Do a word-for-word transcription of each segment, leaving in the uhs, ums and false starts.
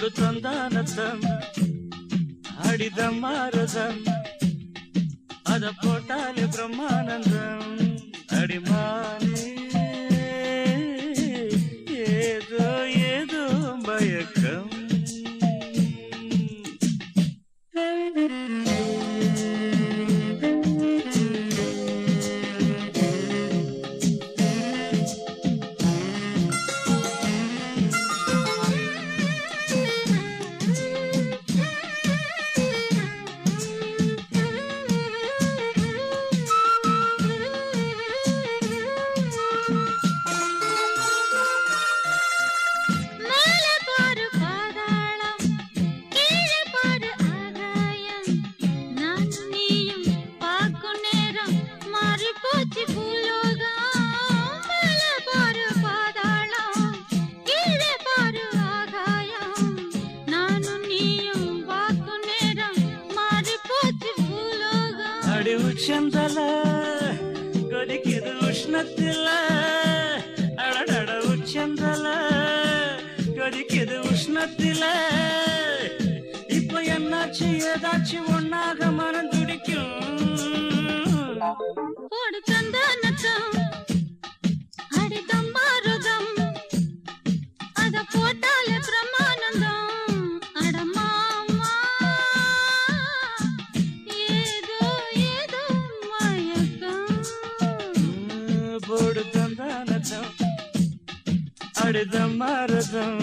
போடு தந்தானத்தம் அடிதம் மாறுதம் அத போட்டாலே பிரம்மானந்தம் அடிமானே ஏதோ ஏதோ மயக்கம் உச்சந்தல கொதிக்குது உஷ்ணத்தில அடடட உச்சந்தல கொதிக்குது உஷ்ணத்தில இப்ப என்னாச்சு ஏதாச்சு ஒன்னாக மனம் துடிக்கும் போடு சந்தானத்தம் அடிதம் மாறுதம் அத போட்டாலே பிரம்மானந்தம் அடமாமா ஏதோ ஏதோ மயக்கம் போடு தந்தானத்தம் அடிதம் மாறுதம்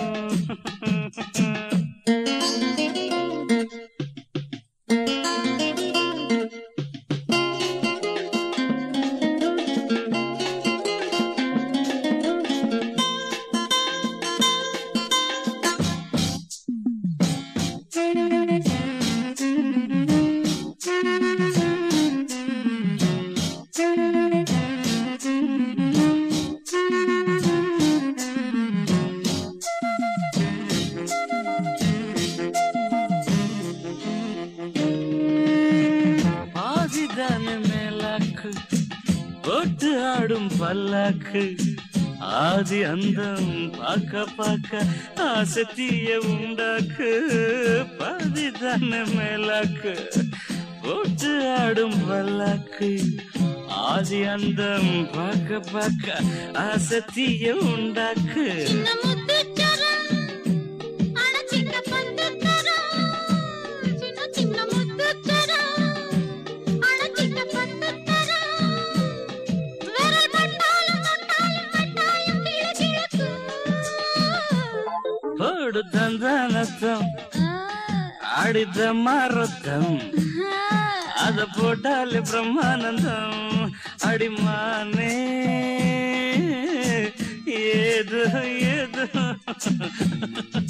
போட்டு ஆடும் பல்லாக்கு ஆதி அந்தம் பாக்க பாக்க ஆசத்திய உண்டாக்கு பாதிதான மேலாக்கு போட்டு ஆடும் பல்லாக்கு ஆதி அந்தம் பாக்க பாக்க ஆசத்திய உண்டாக்கு போடு தந்தானத்தம் ஆடித மாறுதம் அத போட்டாலே பிரம்மானந்தம் அடிமானே ஏதோ ஏதோ